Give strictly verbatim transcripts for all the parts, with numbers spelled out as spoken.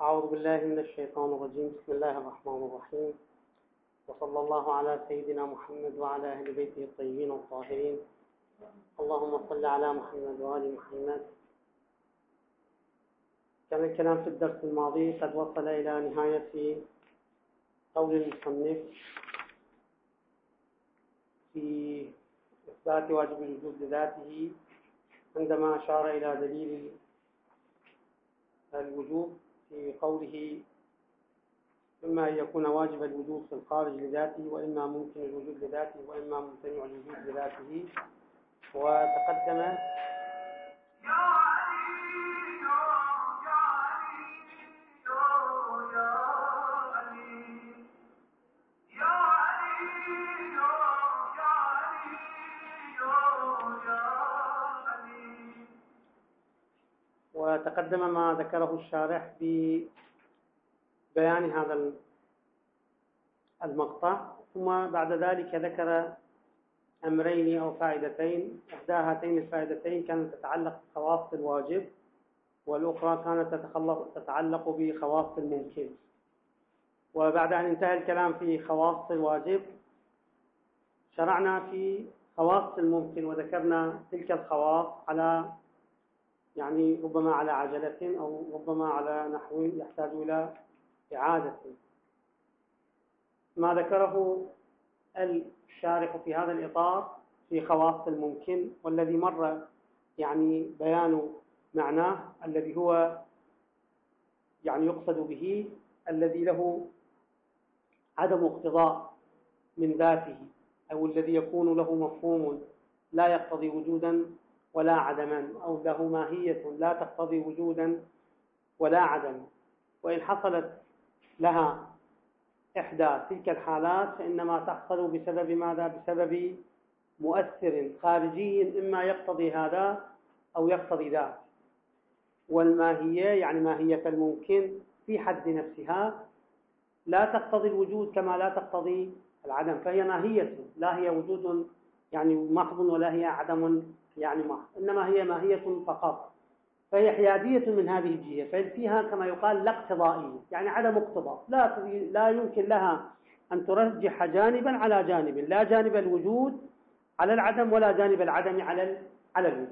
أعوذ بالله من الشيطان الرجيم. بسم الله الرحمن الرحيم، وصلى الله على سيدنا محمد وعلى أهل بيته الطيبين الطاهرين. اللهم صل على محمد وآل محمد. كان الكلام في الدرس الماضي قد وصل إلى نهاية قول المصنف في إثبات واجب الوجود لذاته، عندما أشار إلى دليل الوجوب في قوله: إما أن يكون واجب الوجود في الخارج لذاته، وإما ممكن الوجود لذاته، وإما ممتنع الوجود لذاته. وتقدم وتقدم ما ذكره الشارح ببيان هذا المقطع، ثم بعد ذلك ذكر أمرين أو فائدتين. إحدى هاتين الفائدتين كانت تتعلق بخواص الواجب، والأخرى كانت تتعلق بخواص الممكن. وبعد أن انتهى الكلام في خواص الواجب شرعنا في خواص الممكن، وذكرنا تلك الخواص على يعني ربما على عجلة أو ربما على نحو يحتاج إلى إعادة. ما ذكره الشارح في هذا الإطار في خواص الممكن، والذي مر يعني بيان معناه، الذي هو يعني يقصد به الذي له عدم اقتضاء من ذاته، أو الذي يكون له مفهوم لا يقتضي وجودا ولا عدما، أو له ماهية لا تقتضي وجودا ولا عدما. وإن حصلت لها إحدى تلك الحالات فإنما تحصل بسبب ماذا؟ بسبب مؤثر خارجي إما يقتضي هذا أو يقتضي ذاك. والماهية يعني ماهية الممكن في حد نفسها لا تقتضي الوجود كما لا تقتضي العدم، فهي ماهية، لا هي وجود يعني محض ولا هي عدم يعني محض، إنما هي ماهية فقط. فهي حيادية من هذه الجهة، ففيها كما يقال لا اقتضائية، يعني عدم اقتضاء، لا لا يمكن لها أن ترجح جانبا على جانب، لا جانب الوجود على العدم ولا جانب العدم على على الوجود.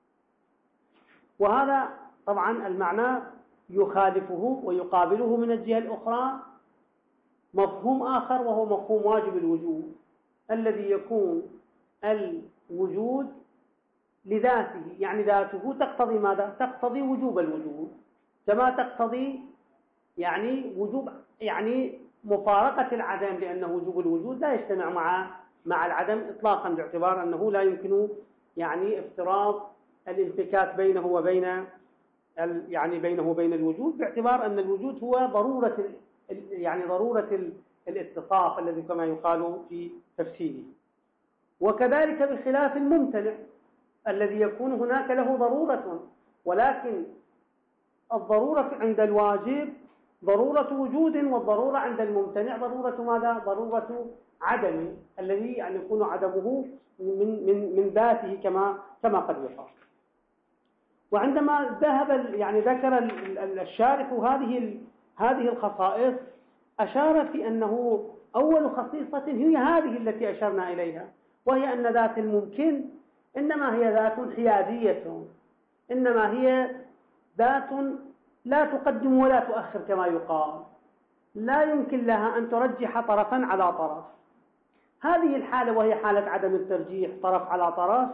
وهذا طبعا المعنى يخالفه ويقابله من الجهة الأخرى مفهوم آخر، وهو مفهوم واجب الوجود، الذي يكون الوجود لذاته، يعني ذاته تقتضي ماذا؟ تقتضي وجوب الوجود، كما تقتضي يعني وجوب يعني مفارقة العدم، لأن وجوب الوجود لا يجتمع مع مع العدم إطلاقا، باعتبار أنه لا يمكن يعني افتراض الانفكاك بينه وبين يعني بينه وبين الوجود، باعتبار أن الوجود هو ضرورة يعني ضرورة الاتصاف الذي كما يقال في تفسيره. وكذلك بخلاف الممتنع الذي يكون هناك له ضرورة، ولكن الضرورة عند الواجب ضرورة وجود، والضرورة عند الممتنع ضرورة ماذا؟ ضرورة عدم، الذي يعني يكون عدمه من من من ذاته كما كما قد يقال. وعندما ذهب يعني ذكر الشارح هذه هذه الخصائص، أشار في أنه أول خصيصة هي هذه التي أشرنا إليها، وهي أن ذات الممكن إنما هي ذات حيادية، إنما هي ذات لا تقدم ولا تؤخر كما يقال، لا يمكن لها أن ترجح طرفا على طرف. هذه الحالة وهي حالة عدم الترجيح طرف على طرف،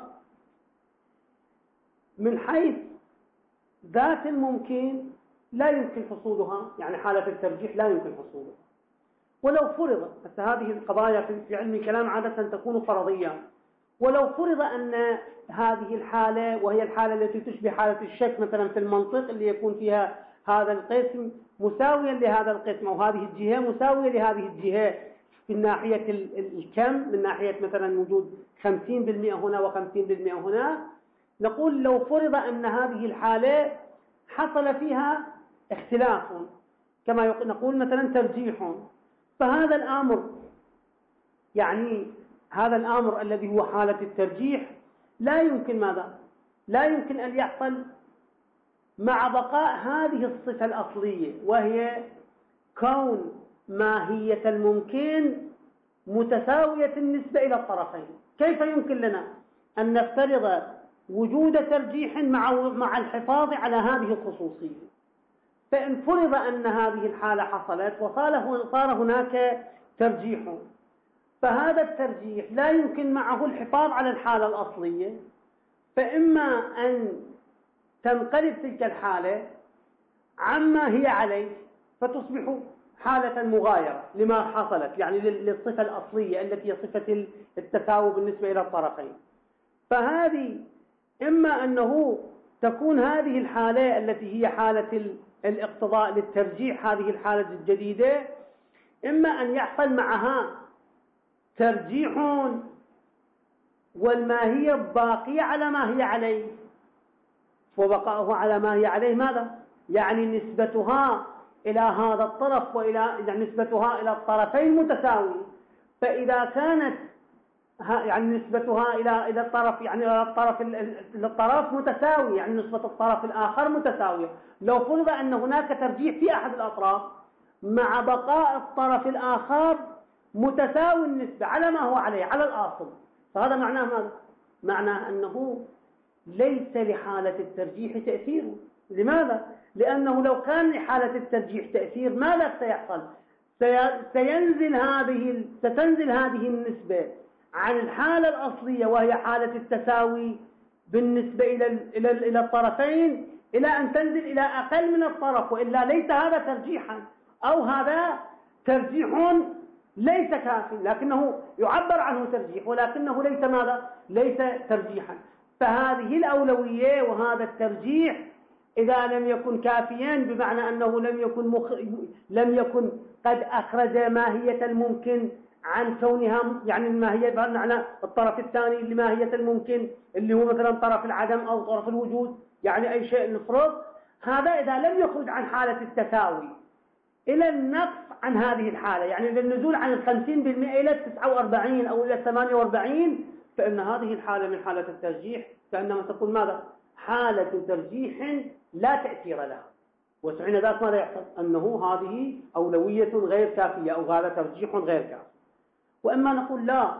من حيث ذات الممكن لا يمكن حصولها، يعني حالة الترجيح لا يمكن حصولها. ولو فرض، هذه القضايا في علم الكلام عادة تكون فرضية، ولو فرض أن هذه الحالة وهي الحالة التي تشبه حالة الشك مثلا في المنطق، اللي يكون فيها هذا القسم مساويا لهذا القسم، أو هذه الجهة مساوية لهذه الجهة في ناحية الكم، من ناحية مثلا وجود خمسين بالمئة هنا وخمسين بالمئة هنا، نقول لو فرض أن هذه الحالة حصل فيها اختلاف، كما نقول مثلا ترجيح، فهذا الأمر يعني هذا الأمر الذي هو حالة الترجيح لا يمكن ماذا؟ لا يمكن أن يحصل مع بقاء هذه الصفة الأصلية، وهي كون ماهية الممكن متساوية النسبة إلى الطرفين. كيف يمكن لنا أن نفترض وجود ترجيح مع مع الحفاظ على هذه الخصوصية؟ فإن فرض أن هذه الحالة حصلت وصار هناك ترجيح، فهذا الترجيح لا يمكن معه الحفاظ على الحالة الأصلية، فإما أن تنقلب تلك الحالة عما هي عليه فتصبح حالة مغايرة لما حصلت، يعني للصفة الأصلية التي هي صفة التساوي بالنسبة إلى الطرفين. فهذه إما أنه تكون هذه الحالة التي هي حالة الاقتضاء للترجيح، هذه الحالة الجديدة، إما أن يحصل معها ترجيح والماهية باقية على ما هي عليه، وبقاؤه على ما هي عليه ماذا؟ يعني نسبتها إلى هذا الطرف وإلى يعني نسبتها إلى الطرفين متساوية. فإذا كانت يعني نسبتها إلى إلى الطرف يعني إلى الطرف الطرف متساوي، يعني نسبة الطرف الآخر متساوية. لو فرض أن هناك ترجيح في أحد الأطراف مع بقاء الطرف الآخر متساوي النسبة على ما هو عليه على الأصل، فهذا معناه ماذا؟ معناه أنه ليس لحالة الترجيح تأثير. لماذا؟ لأنه لو كان لحالة الترجيح تأثير ماذا سيحصل؟ سينزل هذه ستنزل هذه النسبة عن الحالة الأصلية وهي حالة التساوي بالنسبة إلى إلى إلى الطرفين إلى أن تنزل إلى أقل من الطرف، وإلا ليس هذا ترجيحا، أو هذا ترجيح ليس كافي لكنه يعبر عنه ترجيح ولكنه ليس ماذا؟ ليس ترجيحا. فهذه الأولوية وهذا الترجيح إذا لم يكن كافيا، بمعنى أنه لم يكن مخ... لم يكن قد أخرج ماهية الممكن عن كونها يعني الماهية بمعنى الطرف الثاني لماهية الممكن اللي هو مثلا طرف العدم أو طرف الوجود، يعني أي شيء نفرض، هذا إذا لم يخرج عن حالة التساوي إلى النقص عن هذه الحالة، يعني للنزول عن الخمسين بالمئة إلى التسعة وأربعين أو إلى الثمانية وأربعين، فإن هذه الحالة من حالة الترجيح كأنما تقول ماذا؟ حالة ترجيح لا تأثير لها. وسعين ذات ماذا يحصل؟ أنه هذه أولوية غير كافية أو هذا ترجيح غير كافي. وإما نقول لا،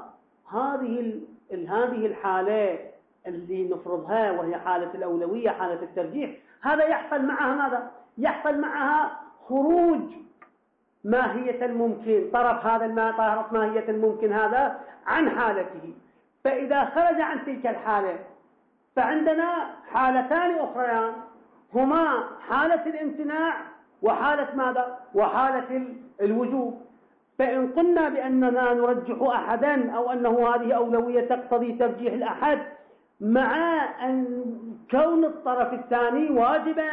هذه هذه الحالة اللي نفرضها وهي حالة الأولوية حالة الترجيح، هذا يحصل معها ماذا؟ يحصل معها خروج ماهية الممكن، طرف هذا ما طرف ماهية الممكن هذا عن حالته. فإذا خرج عن تلك الحالة فعندنا حالتان أخريان هما حالة الامتناع وحالة ماذا؟ وحالة الوجوب. فإن قلنا بأننا نرجح أحدا أو أنه هذه أولوية تقتضي ترجيح الأحد مع أن كون الطرف الثاني واجبا،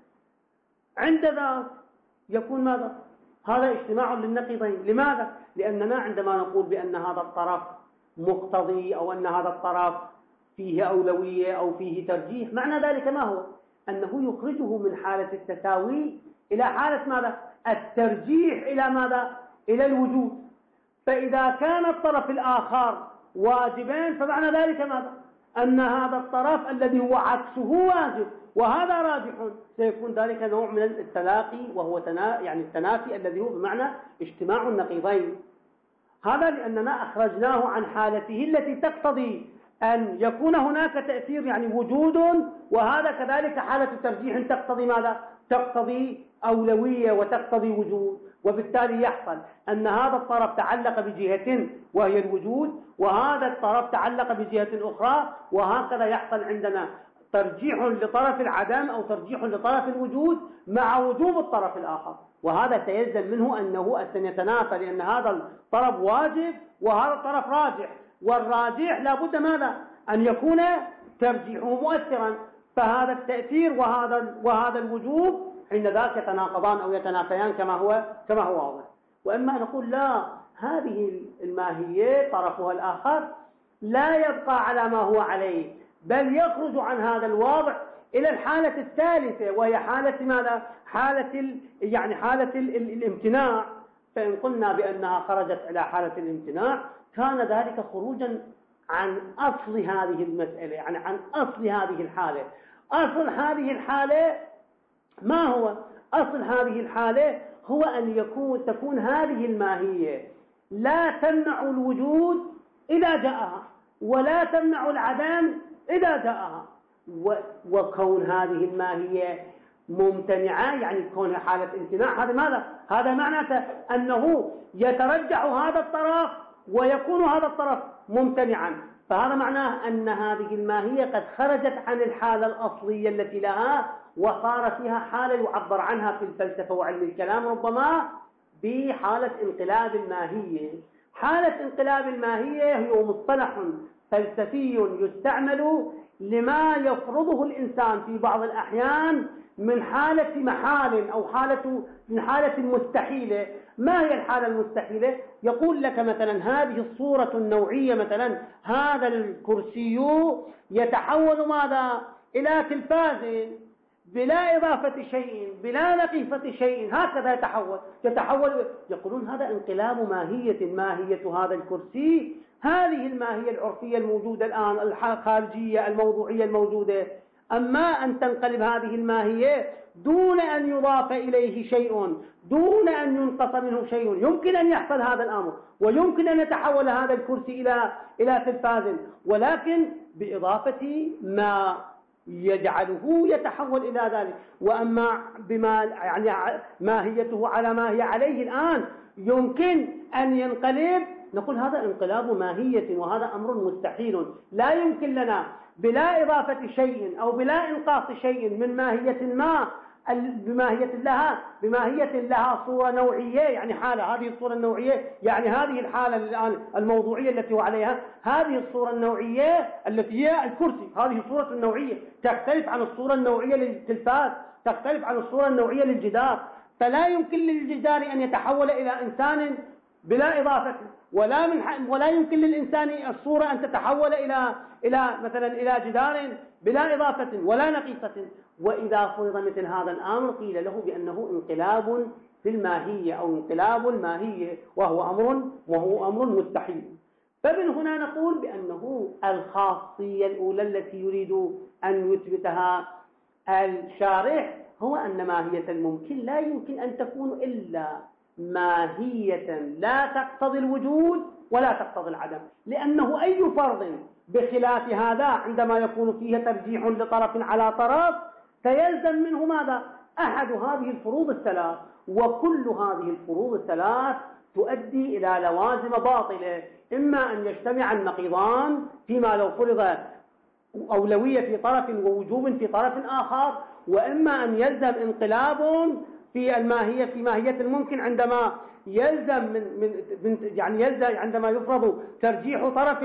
عند ذلك يكون ماذا؟ هذا اجتماع للنقيضين. لماذا؟ لأننا عندما نقول بأن هذا الطرف مقتضي أو أن هذا الطرف فيه أولوية أو فيه ترجيح، معنى ذلك ما هو؟ أنه يخرجه من حالة التساوي إلى حالة ماذا؟ الترجيح إلى ماذا؟ إلى الوجود. فإذا كان الطرف الآخر واجبين فمعنى ذلك ماذا؟ أن هذا الطرف الذي هو عكسه واجب وهذا راجح، سيكون ذلك نوع من التلاقي وهو تنا... يعني التنافي الذي هو بمعنى اجتماع النقيضين. هذا لأننا أخرجناه عن حالته التي تقتضي أن يكون هناك تأثير يعني وجود، وهذا كذلك حالة ترجيح تقتضي ماذا؟ تقتضي أولوية وتقتضي وجود. وبالتالي يحصل أن هذا الطرف تعلق بجهة وهي الوجود، وهذا الطرف تعلق بجهة أخرى، وهكذا يحصل عندنا ترجيح لطرف العدم أو ترجيح لطرف الوجود مع وجوب الطرف الآخر، وهذا سيلزم منه أنه أن يتنافى، لأن هذا الطرف واجب وهذا الطرف راجح، والراجح لابد ماذا؟ أن يكون ترجيحه مؤثرا. فهذا التأثير وهذا وهذا الوجوب حين ذاك يتناقضان أو يتنافيان كما هو كما هو واضح. وإما نقول لا، هذه الماهية طرفها الآخر لا يبقى على ما هو عليه، بل يخرج عن هذا الواضع إلى الحالة الثالثة وهي حالة ماذا؟ حالة ال... يعني حالة ال... ال... الامتناع. فإن قلنا بأنها خرجت إلى حالة الامتناع كان ذلك خروجا عن أصل هذه المسألة، يعني عن أصل هذه الحالة. أصل هذه الحالة ما هو أصل هذه الحالة؟ هو أن يكون تكون هذه الماهية لا تمنع الوجود إذا جاءها ولا تمنع العدم إذا جاءها، وكون هذه الماهية ممتنعة يعني كونها حالة امتناع، هذا ماذا؟ هذا معناته أنه يترجح هذا الطرف ويكون هذا الطرف ممتنعا، فهذا معناه أن هذه الماهية قد خرجت عن الحالة الأصلية التي لها وصار فيها حالة يعبر عنها في الفلسفة وعلم الكلام ربما بحالة انقلاب الماهية. حالة انقلاب الماهية هي مصطلح فلسفي يستعمل لما يفرضه الإنسان في بعض الأحيان من حالة محال أو حالة من حالة مستحيلة. ما هي الحالة المستحيلة؟ يقول لك مثلا هذه الصورة النوعية، مثلا هذا الكرسي يتحول ماذا؟ إلى تلفاز بلا إضافة شيء بلا نقيفة شيء، هكذا يتحول يتحول يقولون هذا انقلاب ماهية. ماهية هذا الكرسي هذه الماهية العرفية الموجودة الآن، الخارجية الموضوعية الموجودة، أما أن تنقلب هذه الماهية دون أن يضاف إليه شيء دون أن ينقص منه شيء، يمكن أن يحصل هذا الأمر ويمكن أن يتحول هذا الكرسي إلى إلى تلفاز، ولكن بإضافة ما يجعله يتحول إلى ذلك. وأما بما يعني ماهيته على ما هي عليه الآن يمكن أن ينقلب، نقول هذا انقلاب ماهية وهذا أمر مستحيل، لا يمكن لنا بلا إضافة شيء أو بلا إنقاص شيء من ماهية ما بماهية لها بماهية لها صورة نوعية، يعني حالة هذه الصورة النوعية، يعني هذه الحالة الآن الموضوعية التي هو عليها، هذه الصورة النوعية التي هي الكرسي، هذه الصورة النوعية تختلف عن الصورة النوعية للتلفاز، تختلف عن الصورة النوعية للجدار، فلا يمكن للجدار أن يتحول إلى إنسان بلا إضافة، ولا من ولا يمكن للإنسان الصورة أن تتحول إلى إلى مثلا إلى جدار بلا إضافة ولا نقيصة. وإذا فرض مثل هذا الأمر قيل له بأنه انقلاب في الماهية أو انقلاب الماهية، وهو أمر وهو أمر مستحيل. فمن هنا نقول بأنه الخاصية الأولى التي يريد أن يثبتها الشارح هو أن ماهية الممكن لا يمكن أن تكون إلا ماهية لا تقتضي الوجود ولا تقتضي العدم، لأنه أي فرض بخلاف هذا عندما يكون فيه ترجيح لطرف على طرف فيلزم منه ماذا؟ أحد هذه الفروض الثلاث، وكل هذه الفروض الثلاث تؤدي إلى لوازم باطلة، إما أن يجتمع النقيضان فيما لو فرض أولوية في طرف ووجوب في طرف آخر، وإما أن يلزم انقلاب في الماهية في ماهية الممكن عندما يلزم من من يعني يلزم عندما يفرض ترجيح طرف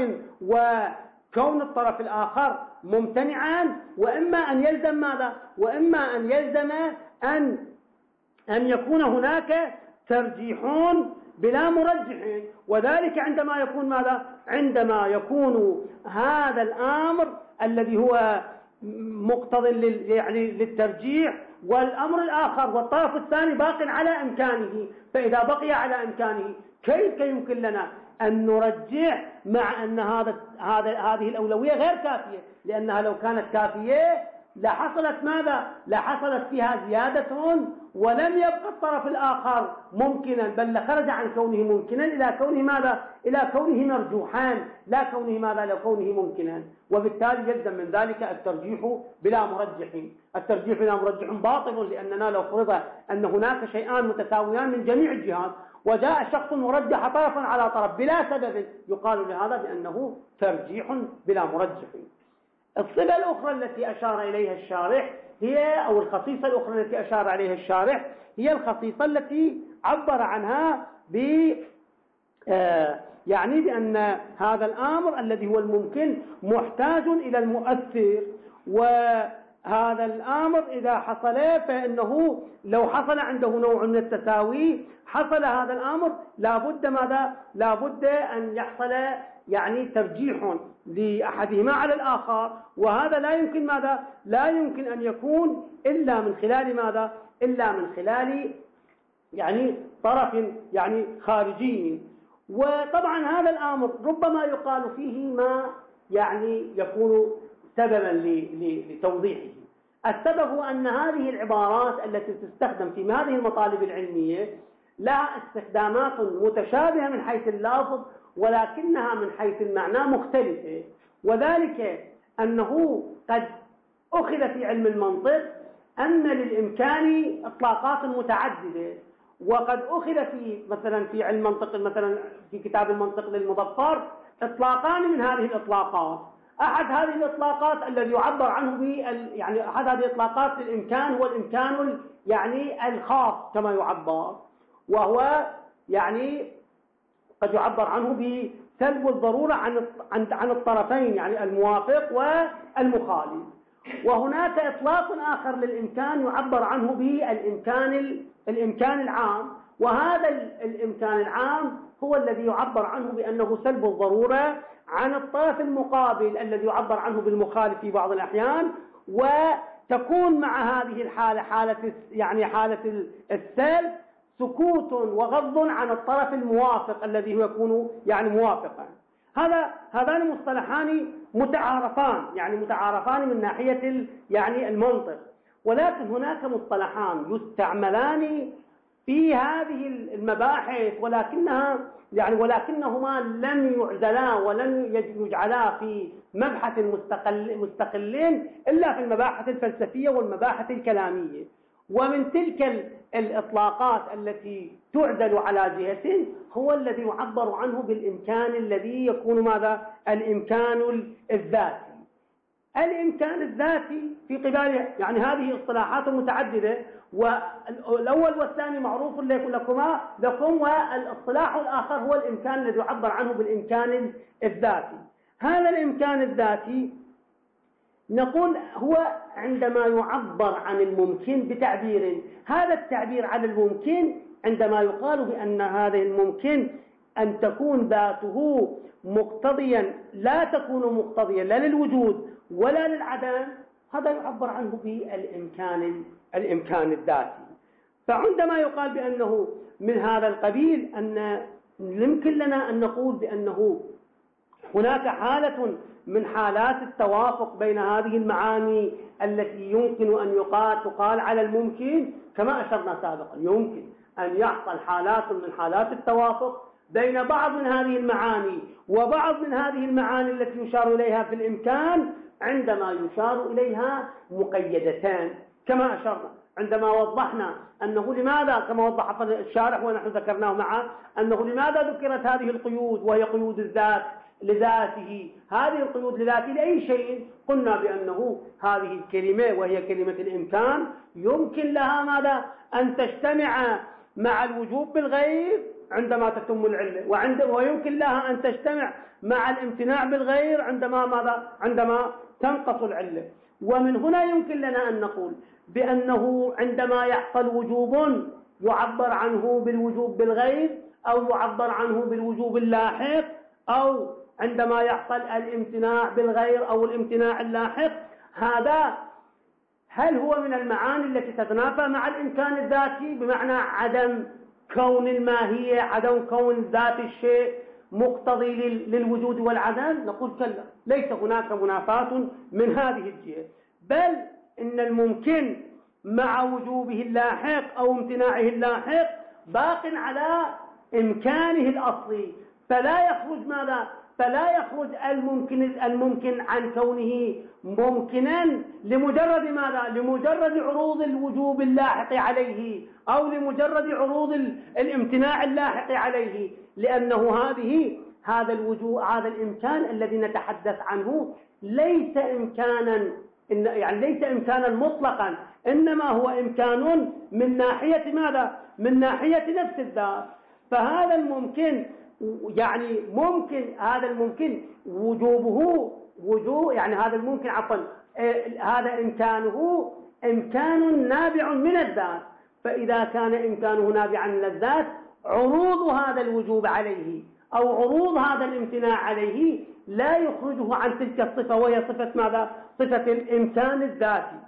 وكون الطرف الآخر ممتنعا، وإما أن يلزم ماذا؟ وإما أن يلزم أن أن يكون هناك ترجيحون بلا مرجح، وذلك عندما يكون ماذا؟ عندما يكون هذا الأمر الذي هو مقتض يعني للترجيح والأمر الآخر والطرف الثاني باق على إمكانه، فإذا بقي على إمكانه كيف يمكن لنا أن نرجح مع أن هذا هذا هذه الأولوية غير كافية؟ لأنها لو كانت كافية لحصلت ماذا؟ لحصلت فيها زيادة ولم يبقى الطرف الآخر ممكنا، بل لخرج عن كونه ممكنا إلى كونه ماذا؟ إلى كونه مرجوحان، لا كونه ماذا؟ لا كونه ممكنا، وبالتالي يلزم من ذلك الترجيح بلا مرجح. الترجيح بلا مرجح باطل، لأننا لو فرض أن هناك شيئان متساويان من جميع الجهات وجاء شخص مرجح طرفا على طرف بلا سبب يقال لهذا بأنه ترجيح بلا مرجح. الصفة الأخرى التي أشار إليها الشارح هي أو الخصيصة الأخرى التي أشار عليها الشارح هي الخصيصة التي عبر عنها ب آه يعني بأن هذا الأمر الذي هو الممكن محتاج إلى المؤثر، وهذا الأمر إذا حصل فإنه لو حصل عنده نوع من التساوي حصل هذا الأمر لابد ماذا؟ لابد أن يحصل يعني ترجيح لأحدهما على الآخر، وهذا لا يمكن ماذا؟ لا يمكن أن يكون إلا من خلال ماذا؟ إلا من خلال يعني طرف يعني خارجي. وطبعا هذا الأمر ربما يقال فيه ما يعني يكون سببا لتوضيحه. السبب هو أن هذه العبارات التي تستخدم في هذه المطالب العلمية لها استخدامات متشابهة من حيث اللفظ، ولكنها من حيث المعنى مختلفة. وذلك أنه قد أخذ في علم المنطق أن للإمكان إطلاقات متعددة، وقد أخذ في مثلا في علم المنطق مثلا في كتاب المنطق للمظفر إطلاقان من هذه الإطلاقات. أحد هذه الإطلاقات الذي يعبر عنه ب يعني أحد هذه الإطلاقات للإمكان هو الإمكان يعني الخاص كما يعبر، وهو يعني قد يعبر عنه بسلب الضرورة عن عن الطرفين يعني الموافق والمخالف. وهناك إطلاق آخر للإمكان يعبر عنه بالإمكان الإمكان العام، وهذا الإمكان العام هو الذي يعبر عنه بأنه سلب الضرورة عن الطرف المقابل الذي يعبر عنه بالمخالف في بعض الأحيان، وتكون مع هذه الحالة حالة يعني حالة السلب سكوت وغض عن الطرف الموافق الذي هو يكون يعني موافقا. هذا هذان مصطلحان متعارفان يعني متعارفان من ناحية يعني المنطق، ولكن هناك مصطلحان يستعملان في هذه المباحث ولكنها يعني ولكنهما لم يعزلا ولم يجعلا في مبحث مستقل مستقلين إلا في المباحث الفلسفية والمباحث الكلامية. ومن تلك الإطلاقات التي تعدل على جهة هو الذي يعبر عنه بالإمكان الذي يكون ماذا؟ الإمكان الذاتي. الإمكان الذاتي في قبال يعني هذه اصطلاحات متعددة، والأول والثاني معروف لكما لكم، والاصطلاح الآخر هو الإمكان الذي يعبر عنه بالإمكان الذاتي. هذا الإمكان الذاتي نقول هو عندما يعبر عن الممكن بتعبير، هذا التعبير عن الممكن عندما يقال بأن هذا الممكن أن تكون ذاته مقتضيا لا تكون مقتضيا لا للوجود ولا للعدم، هذا يعبر عنه بالإمكان الإمكان الذاتي. فعندما يقال بأنه من هذا القبيل أن يمكن لنا أن نقول بأنه هناك حالة من حالات التوافق بين هذه المعاني التي يمكن أن يقال تقال على الممكن كما أشرنا سابقا. يمكن أن يحصل حالات من حالات التوافق بين بعض من هذه المعاني وبعض من هذه المعاني التي يشار إليها في الإمكان عندما يشار إليها مقيدتان كما أشرنا عندما وضحنا أنه لماذا كما وضح الشارح ونحن ذكرناه معه أنه لماذا ذكرت هذه القيود وهي قيود الذات لذاته. هذه القيود لذاته لأي شيء قلنا بأنه هذه الكلمة وهي كلمة الإمكان يمكن لها ماذا أن تجتمع مع الوجوب بالغير عندما تتم العلة، وعند ويمكن لها أن تجتمع مع الامتناع بالغير عندما ماذا عندما تنقص العلة. ومن هنا يمكن لنا أن نقول بأنه عندما يحصل وجوب يعبر عنه بالوجوب بالغير أو يعبر عنه بالوجوب اللاحق، أو عندما يحصل الامتناع بالغير أو الامتناع اللاحق، هذا هل هو من المعاني التي تتنافى مع الإمكان الذاتي بمعنى عدم كون الماهية عدم كون ذات الشيء مقتضي للوجود والعدم؟ نقول كلا، ليس هناك منافاة من هذه الجهة، بل إن الممكن مع وجوبه اللاحق أو امتناعه اللاحق باق على إمكانه الأصلي، فلا يخرج ماذا؟ فلا يخرج الممكن الممكن عن كونه ممكنا لمجرد ماذا؟ لمجرد عروض الوجوب اللاحق عليه أو لمجرد عروض الامتناع اللاحق عليه، لأنه هذه هذا الوجوب هذا الإمكان الذي نتحدث عنه ليس إمكانا يعني ليس إمكانا مطلقا، إنما هو إمكان من ناحية ماذا؟ من ناحية نفس الذات. فهذا الممكن يعني ممكن هذا الممكن وجوبه وجوب يعني هذا الممكن عفوا هذا إمكانه إمكان نابع من الذات، فإذا كان إمكانه نابعا من الذات عروض هذا الوجوب عليه أو عروض هذا الامتناع عليه لا يخرجه عن تلك الصفة وهي صفة ماذا؟ صفة الإمكان الذاتي.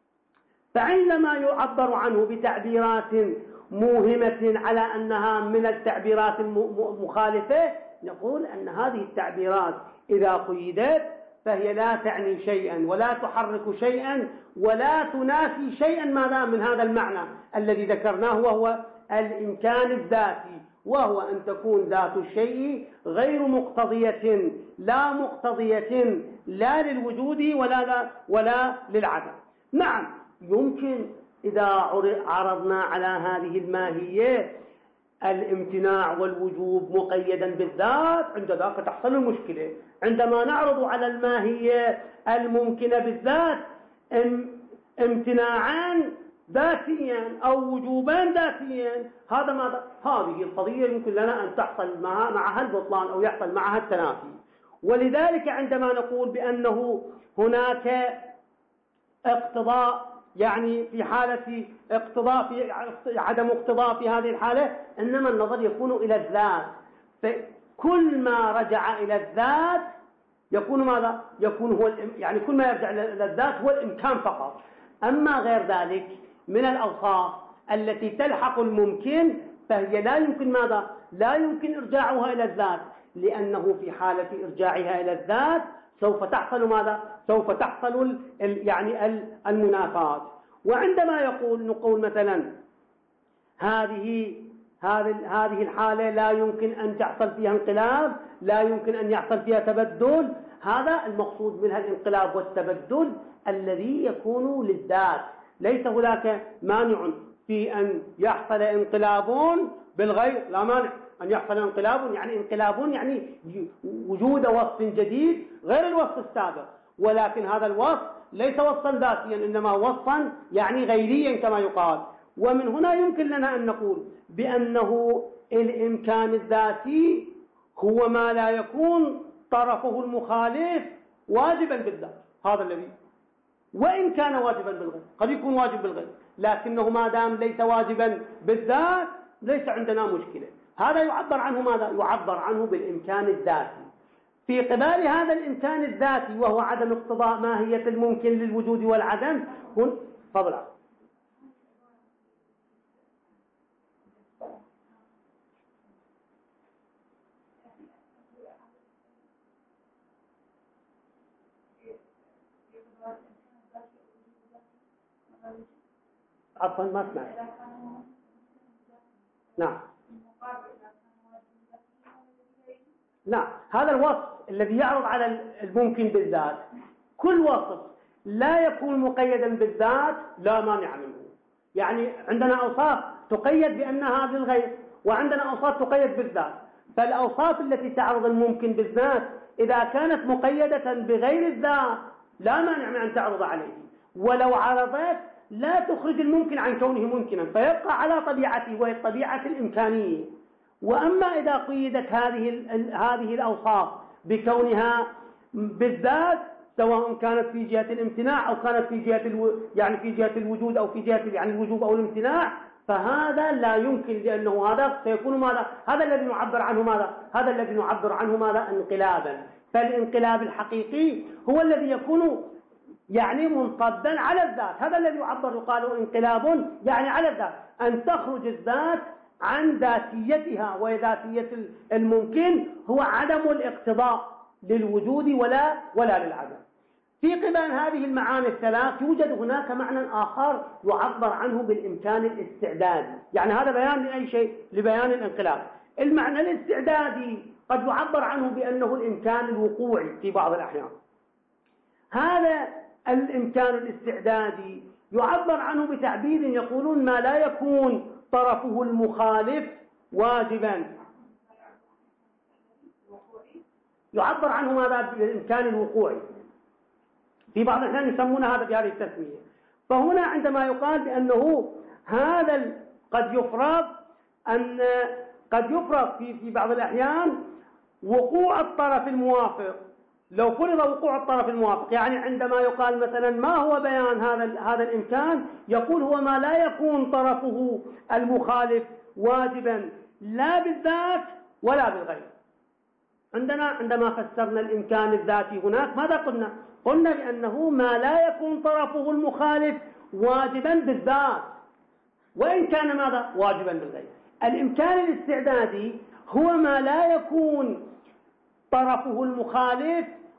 فعندما يعبر عنه بتعبيرات موهمة على أنها من التعبيرات المخالفة نقول أن هذه التعبيرات إذا قيدت فهي لا تعني شيئا ولا تحرك شيئا ولا تنافي شيئا ماذا من هذا المعنى الذي ذكرناه، وهو الإمكان الذاتي، وهو أن تكون ذات الشيء غير مقتضية، لا مقتضية لا للوجود ولا لا ولا للعدم. نعم يمكن إذا عرضنا على هذه الماهية الامتناع والوجوب مقيدا بالذات، عند ذاك تحصل المشكلة. عندما نعرض على الماهية الممكنة بالذات امتناعان ذاتيا أو وجوبان ذاتيا، هذا ماذا؟ هذه القضية يمكن لنا أن تحصل معها معها البطلان أو يحصل معها التنافي. ولذلك عندما نقول بأنه هناك اقتضاء، يعني في حالة اقتضاء في عدم اقتضاء في هذه الحالة، إنما النظر يكون إلى الذات، فكل ما رجع إلى الذات يكون ماذا؟ يكون هو يعني كل ما يرجع إلى الذات هو الإمكان فقط. أما غير ذلك من الأوصاف التي تلحق الممكن فهي لا يمكن ماذا؟ لا يمكن إرجاعها إلى الذات، لأنه في حالة إرجاعها إلى الذات سوف تحصل ماذا؟ سوف تحصل يعني المنافات. وعندما يقول نقول مثلا هذه هذه هذه الحالة لا يمكن أن تحصل فيها انقلاب، لا يمكن أن يحصل فيها تبدل، هذا المقصود منها الانقلاب والتبدل الذي يكون للذات. ليس هناك مانع في أن يحصل انقلاب بالغير، لا مانع أن يحصل انقلاب، يعني انقلاب يعني وجود وصف جديد غير الوصف السابق، ولكن هذا الوصف ليس وصفا ذاتيا إنما وصفا يعني غيريا كما يقال. ومن هنا يمكن لنا أن نقول بأنه الإمكان الذاتي هو ما لا يكون طرفه المخالف واجبا بالذات، هذا الذي وإن كان واجبا بالغير، قد يكون واجب بالغير، لكنه ما دام ليس واجبا بالذات ليس عندنا مشكلة. هذا يعبر عنه ماذا؟ يعبر عنه بالإمكان الذاتي. في قبال هذا الإمكان الذاتي وهو عدم اقتضاء ماهية الممكن للوجود والعدم هن فضل عفوا ما سمعت. نعم لا، هذا الوصف الذي يعرض على الممكن بالذات، كل وصف لا يكون مقيدا بالذات لا مانع منه. يعني عندنا أوصاف تقيد بأنها للغير، وعندنا أوصاف تقيد بالذات. فالأوصاف التي تعرض الممكن بالذات إذا كانت مقيدة بغير الذات لا مانع من أن تعرض عليه، ولو عرضت لا تخرج الممكن عن كونه ممكنا، فيبقى على طبيعته وهي الطبيعة الإمكانية. وأما إذا قيدت هذه هذه الأوصاف بكونها بالذات، سواء كانت في جهة الامتناع أو كانت في جهة الو... يعني في جهة الوجود أو في جهة يعني الوجوب أو الامتناع، فهذا لا يمكن، لأنه هذا سيكون ماذا؟ هذا الذي نعبر عنه ماذا؟ هذا الذي نعبر عنه ماذا؟ انقلابا. فالانقلاب الحقيقي هو الذي يكون يعني منصبا على الذات، هذا الذي يعبر يقال انقلاب يعني على الذات، أن تخرج الذات عن ذاتيتها. وذاتية الممكن هو عدم الاقتضاء للوجود ولا ولا للعدم. في قبال هذه المعاني الثلاث يوجد هناك معنى آخر يعبر عنه بالإمكان الاستعدادي، يعني هذا بيان لأي شيء؟ لبيان الانقلاب. المعنى الاستعدادي قد يعبر عنه بأنه الإمكان الوقوعي في بعض الأحيان. هذا الإمكان الاستعدادي يعبر عنه بتعبير يقولون ما لا يكون طرفه المخالف واجبا، يعبر عنه ماذا؟ بالإمكان الوقوعي. في بعض الأحيان يسمون هذا بهذه التسمية. فهنا عندما يقال بأنه هذا قد يفرض أن قد يفرض في في بعض الأحيان وقوع الطرف الموافق. لو فرض وقوع الطرف الموافق، يعني عندما يقال مثلا ما هو بيان هذا هذا الإمكان، يقول هو ما لا يكون طرفه المخالف واجبا لا بالذات ولا بالغير. عندنا عندما فسرنا الإمكان الذاتي هناك ماذا قلنا؟ قلنا بأنه ما لا يكون طرفه المخالف واجبا بالذات وإن كان ماذا؟ واجبا بالغير. الإمكان الاستعدادي هو ما لا يكون طرفه المخالف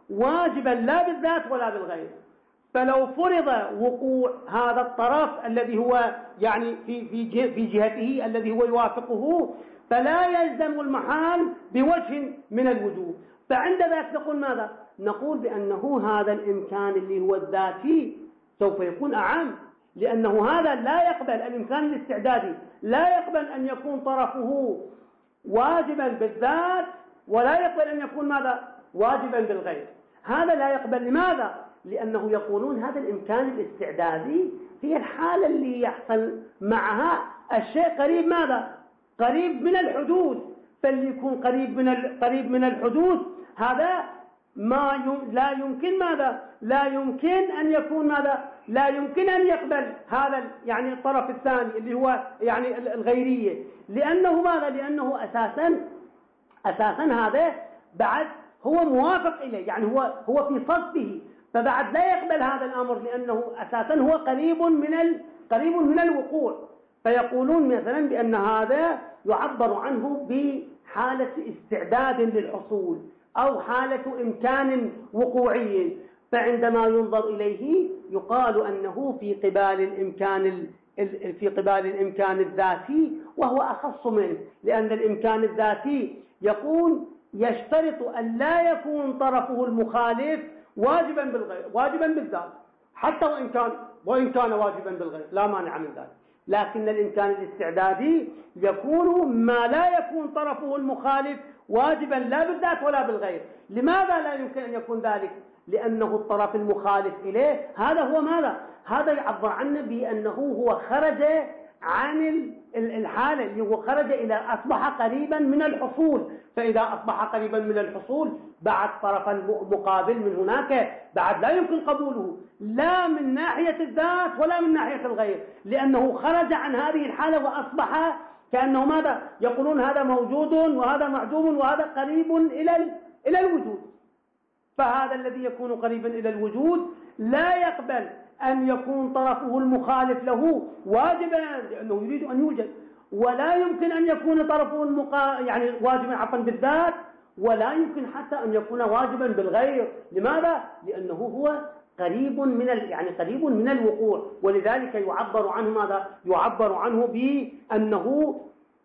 واجبا لا بالذات ولا بالغير. فلو فرض وقوع هذا الطرف الذي هو يعني في في في جهته الذي هو يوافقه، فلا يلزم المحال بوجه من الوجوه. فعند ذلك نقول ماذا؟ نقول بأنه هذا الإمكان اللي هو الذاتي سوف يكون أعم، لأنه هذا لا يقبل، الإمكان الاستعدادي لا يقبل أن يكون طرفه واجبا بالذات، ولا يقبل أن يكون ماذا؟ واجبا بالغير. هذا لا يقبل. لماذا؟ لأنه يقولون هذا الإمكان الاستعدادي هي الحالة اللي يحصل معها الشيء قريب ماذا؟ قريب من الحدوث. فاللي يكون قريب من قريب من الحدوث هذا ما يم... لا يمكن ماذا؟ لا يمكن أن يكون ماذا؟ لا يمكن أن يقبل هذا يعني الطرف الثاني اللي هو يعني الغيرية، لأنه ماذا؟ لأنه أساسا أساسا هذا بعد هو موافق إليه، يعني هو هو في صفه، فبعد لا يقبل هذا الأمر لأنه أساسا هو قريب من ال... قريب من الوقوع. فيقولون مثلا بأن هذا يعبر عنه بحالة استعداد للحصول أو حالة إمكان وقوعي، فعندما ينظر إليه يقال أنه في قبال الإمكان في قبال الإمكان الذاتي، وهو أخص منه، لأن الإمكان الذاتي يكون يشترط أن لا يكون طرفه المخالف واجبا بالغير واجبا بالذات، حتى وإن كان وإن كان واجبا بالغير لا مانع من ذلك. لكن الإمكان الاستعدادي يكون ما لا يكون طرفه المخالف واجبا لا بالذات ولا بالغير. لماذا لا يمكن أن يكون ذلك؟ لأنه الطرف المخالف إليه هذا هو ماذا؟ هذا يعبر عنه بأنه هو خرج عن الحالة اللي هو خرج إلى أصبح قريبا من الحصول. فإذا أصبح قريبا من الحصول بعد طرفا مقابل من هناك بعد لا يمكن قبوله لا من ناحية الذات ولا من ناحية الغير، لأنه خرج عن هذه الحالة وأصبح كأنه ماذا؟ يقولون هذا موجود وهذا معدوم وهذا قريب إلى إلى الوجود. فهذا الذي يكون قريبا إلى الوجود لا يقبل أن يكون طرفه المخالف له واجبا لأنه يريد أن يوجد، ولا يمكن أن يكون طرفه المقا... يعني واجبا عفوا بالذات، ولا يمكن حتى أن يكون واجبا بالغير. لماذا؟ لأنه هو قريب من ال... يعني قريب من الوقوع، ولذلك يعبر عنه ماذا؟ يعبر عنه بأنه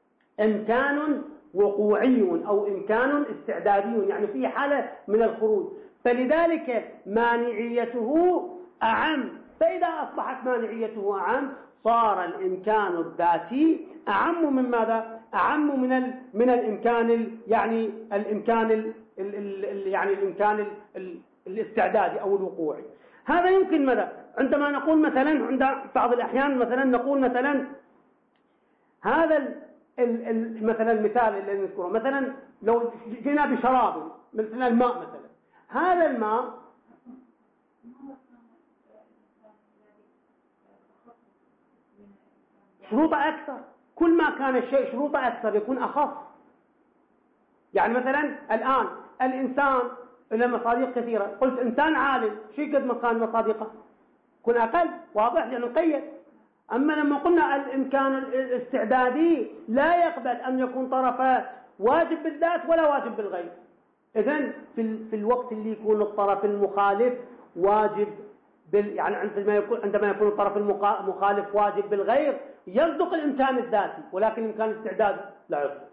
إمكان وقوعي أو إمكان استعدادي، يعني في حالة من الخروج. فلذلك مانعيته أعم. فإذا أصبحت مانعيته أعم صار الإمكان الذاتي أعم من ماذا؟ أعم من ال... من الإمكان ال... يعني الإمكان ال... ال... ال... يعني الإمكان ال... ال... الاستعدادي أو الوقوعي. هذا يمكن ماذا؟ عندما نقول مثلا عند بعض الأحيان مثلا نقول مثلا هذا ال... ال... ال... مثلا المثال اللي نذكره مثلا لو جينا بشراب مثل الماء مثلا، هذا الماء شروطه أكثر، كل ما كان الشيء شروطه أكثر يكون أخف. يعني مثلا الآن الإنسان له مصادق كثيرة، قلت إنسان عالم شيء قد مكان مصادقه كن أقل، واضح لأنه قيد. أما لما قلنا الإمكان الاستعدادي لا يقبل أن يكون طرفه واجب بالذات ولا واجب بالغير. إذن في, في الوقت اللي يكون الطرف المخالف واجب بال يعني عندما يكون عندما يكون الطرف المخالف واجب بالغير يصدق الإمكان الذاتي، ولكن الإمكان الاستعدادي لا يصدق.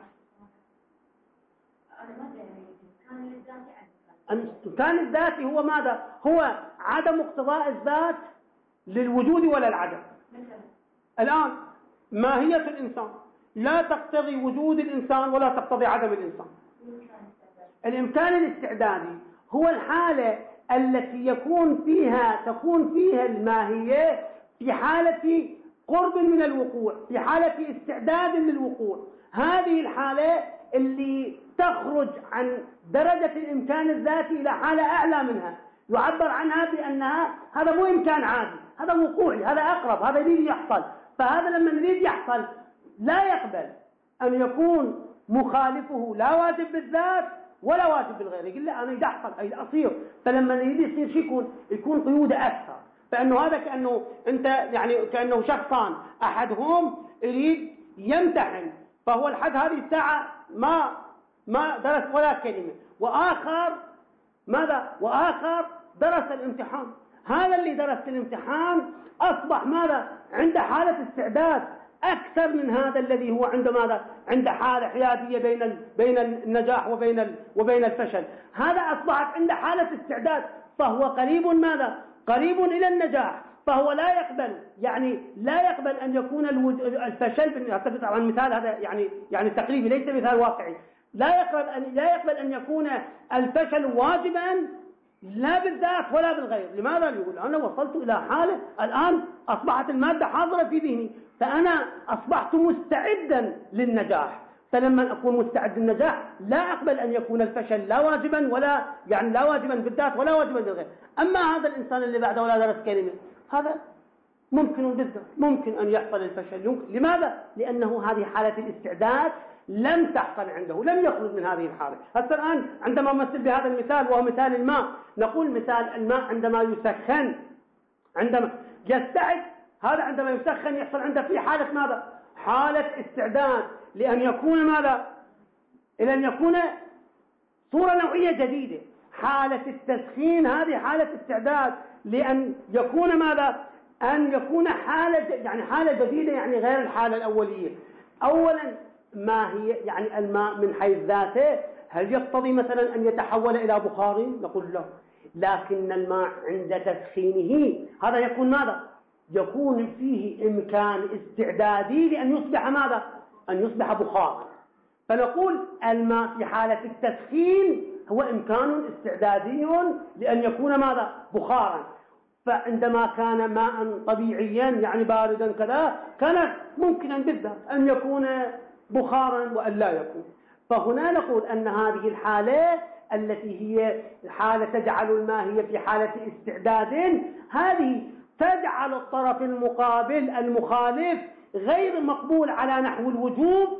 الإمكان الذاتي هو ماذا؟ هو عدم اقتضاء الذات للوجود ولا العدم. الآن ماهية الإنسان لا تقتضي وجود الإنسان ولا تقتضي عدم الإنسان. الإمكان الاستعدادي هو الحالة التي يكون فيها تكون فيها الماهية في حالة قرب من الوقوع، في حالة استعداد للوقوع. هذه الحالة اللي تخرج عن درجة الإمكان الذاتي إلى حالة أعلى منها، يعبر عنها بأنها هذا مو إمكان عادي، هذا وقوعي، هذا أقرب، هذا يريد يحصل. فهذا لما يريد يحصل لا يقبل أن يكون مخالفه لا واجب بالذات ولا واجب بالغير، يقول لا أنا يحصل أي أصير. فلما يريد يصير شيء يكون يكون قيوده أكثر، فإنه هذا كأنه أنت يعني كأنه شخصان، أحدهم يريد يمتحن فهو الحد هذه الساعة ما ما درس ولا كلمة، وآخر ماذا؟ وآخر درس الامتحان. هذا اللي درس الامتحان أصبح ماذا؟ عند حالة استعداد أكثر من هذا الذي هو عند ماذا؟ عند حالة حيادية بين بين النجاح وبين وبين الفشل. هذا أصبحت عند حالة استعداد، فهو قريب ماذا؟ قريب إلى النجاح، فهو لا يقبل يعني لا يقبل أن يكون الفشل. طبعا مثال هذا يعني يعني تقريبي ليس مثال واقعي. لا يقبل أن لا يقبل أن يكون الفشل واجبا لا بالذات ولا بالغير. لماذا؟ يقول أنا وصلت إلى حالة الآن أصبحت المادة حاضرة في ذهني، فأنا أصبحت مستعدا للنجاح. فلما أكون مستعد للنجاح لا أقبل أن يكون الفشل لا واجبا ولا يعني لا واجبا بالذات ولا واجبا بالغير. أما هذا الإنسان اللي بعده ولا درس كلمة، هذا ممكن بالذات ممكن أن يحصل الفشل. يمكن. لماذا؟ لأنه هذه حالة الاستعداد لم تحصل عنده، لم يخرج من هذه الحالة. حتى الآن عندما نمثل بهذا المثال وهو مثال الماء، نقول مثال الماء عندما يسخن، عندما يستعد، هذا عندما يسخن يحصل عنده في حالة ماذا؟ حالة استعداد لأن يكون ماذا؟ إلى أن يكون صورة نوعية جديدة. حالة التسخين هذه حالة استعداد لأن يكون ماذا؟ أن يكون حالة يعني حالة جديدة، يعني غير الحالة الأولية. أولا ما هي يعني الماء من حيث ذاته هل يقتضي مثلا أن يتحول إلى بخار؟ نقول لا، لكن الماء عند تسخينه هذا يكون ماذا؟ يكون فيه إمكان استعدادي لأن يصبح ماذا؟ أن يصبح بخارا. فنقول الماء في حالة التسخين هو إمكان استعدادي لأن يكون ماذا؟ بخارا. فعندما كان ماء طبيعيا يعني باردا كذا كان ممكنا بالذات أن يكون بخارا وأن لا يكون. فهنا نقول أن هذه الحالة التي هي حالة تجعل الماء هي في حالة استعداد، هذه تجعل الطرف المقابل المخالف غير مقبول على نحو الوجوب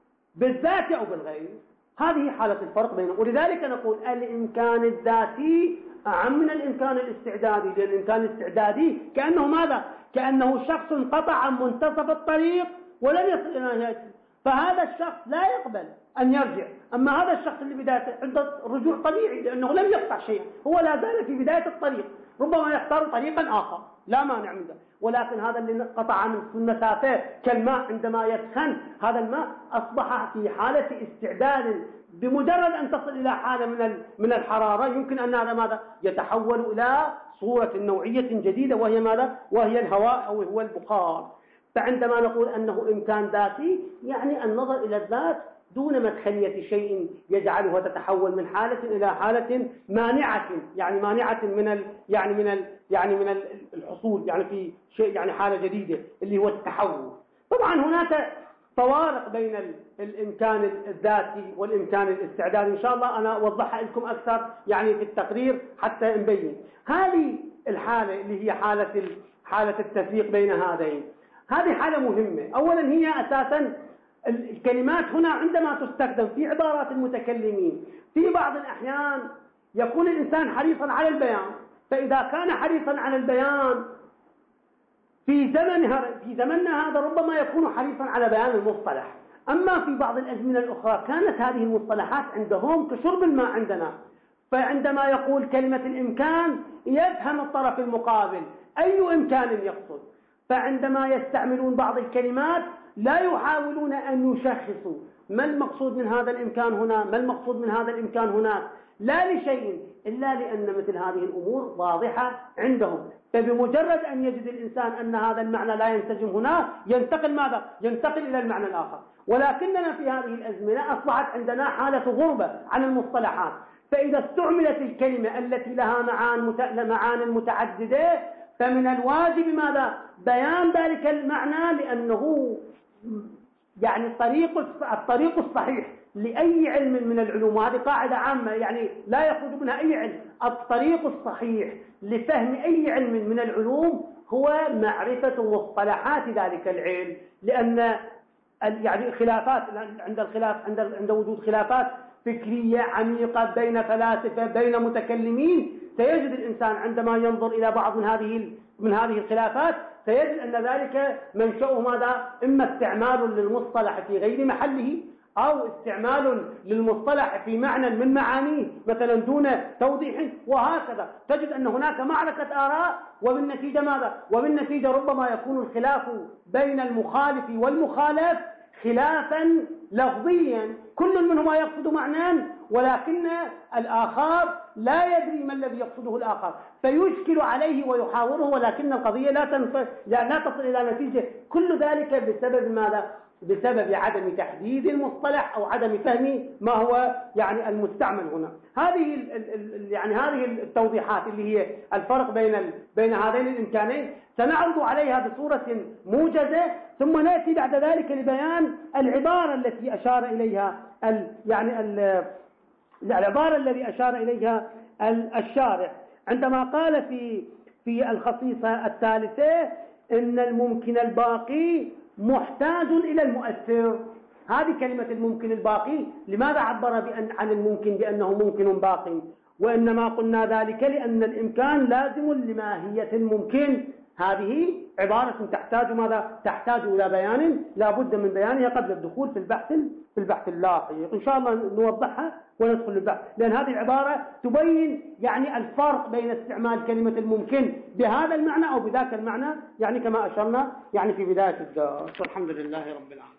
بالذات أو بالغير. هذه حالة الفرق بينهم. ولذلك نقول الإمكان الذاتي أعم من الإمكان الاستعدادي، لأن الإمكان الاستعدادي كأنه ماذا؟ كأنه شخص قطع منتصف الطريق ولم يصل إلى نهايته، فهذا الشخص لا يقبل أن يرجع. أما هذا الشخص اللي بدايته عنده رجوع طبيعي لأنه لم يقطع شيء، هو لا زال في بداية الطريق، ربما يختار طريقا آخر لا مانع من ذلك. ولكن هذا اللي قطع من المسافة كالماء عندما يسخن، هذا الماء أصبح في حالة استعداد، بمجرد أن تصل إلى حالة من من الحرارة يمكن أن هذا ماذا؟ يتحول إلى صورة نوعية جديدة وهي ماذا؟ وهي الهواء أو هو البخار. فعندما نقول أنه إمكان ذاتي يعني النظر إلى الذات دون مدخلية شيء يجعلها تتحول من حالة إلى حالة مانعة، يعني مانعة من ال يعني من ال يعني من الحصول يعني في شيء يعني حالة جديدة اللي هو التحول. طبعا هناك فوارق بين الإمكان الذاتي والإمكان الاستعدادي، إن شاء الله أنا أوضحها لكم أكثر يعني في التقرير حتى نبين. هذه الحالة اللي هي حالة حالة التفريق بين هذين، هذه حالة مهمة. أولا هي أساسا الكلمات هنا عندما تستخدم في عبارات المتكلمين في بعض الأحيان يكون الإنسان حريصا على البيان، فإذا كان حريصا على البيان في زمنها في زمننا هذا ربما يكون حريصا على بيان المصطلح. أما في بعض الأزمنة الأخرى كانت هذه المصطلحات عندهم كشرب الماء عندنا، فعندما يقول كلمة الإمكان يفهم الطرف المقابل أي إمكان يقصد، فعندما يستعملون بعض الكلمات لا يحاولون أن يشخصوا ما المقصود من هذا الإمكان هنا، ما المقصود من هذا الإمكان هناك، لا لشيء إلا لأن مثل هذه الأمور واضحة عندهم. فبمجرد أن يجد الإنسان أن هذا المعنى لا ينسجم هنا ينتقل ماذا؟ ينتقل إلى المعنى الآخر. ولكننا في هذه الأزمنة أصبحت عندنا حالة غربة عن المصطلحات، فإذا استعملت الكلمة التي لها معان متعددة فمن الواجب ماذا؟ بيان ذلك المعنى، لأنه يعني الطريق الطريق الصحيح لأي علم من العلوم، وهذه قاعدة عامة يعني لا يخرج منها أي علم، الطريق الصحيح لفهم أي علم من العلوم هو معرفة مصطلحات ذلك العلم. لأن يعني خلافات عند الخلاف عند عند وجود خلافات فكرية عميقة بين فلاسفة بين متكلمين، سيجد الإنسان عندما ينظر إلى بعض من هذه من هذه الخلافات سيجد أن ذلك منشأه ماذا؟ إما استعمال للمصطلح في غير محله، أو استعمال للمصطلح في معنى من معانيه مثلا دون توضيح، وهكذا تجد أن هناك معركة آراء، وبالنتيجة ماذا؟ وبالنتيجة ربما يكون الخلاف بين المخالف والمخالف خلافا لفظيا، كل منهما يقصد معنى ولكن الآخر لا يدري ما الذي يقصده الآخر، فيشكل عليه ويحاوره، ولكن القضية لا لا تصل إلى نتيجة. كل ذلك بسبب ماذا؟ بسبب عدم تحديد المصطلح أو عدم فهم ما هو يعني المستعمل هنا. هذه ال ال يعني هذه التوضيحات اللي هي الفرق بين بين هذين الإمكانين سنعرض عليها بصورة موجزة، ثم نأتي بعد ذلك لبيان العبارة التي أشار إليها ال يعني ال العبارة الذي أشار إليها الشارع عندما قال في في الخصيصة الثالثة إن الممكن الباقي محتاج إلى المؤثر. هذه كلمة الممكن الباقي، لماذا عبر بأن عن الممكن بأنه ممكن باقي؟ وإنما قلنا ذلك لأن الإمكان لازم لماهية الممكن. هذه عبارة تحتاج ماذا؟ تحتاج إلى بيان، لا بد من بيانها قبل الدخول في البحث في البحث اللاحق. إن شاء الله نوضحها وندخل البحث، لأن هذه العبارة تبين يعني الفرق بين استعمال كلمة الممكن بهذا المعنى أو بذاك المعنى، يعني كما أشرنا يعني في بداية الدرس. الحمد لله رب العالمين.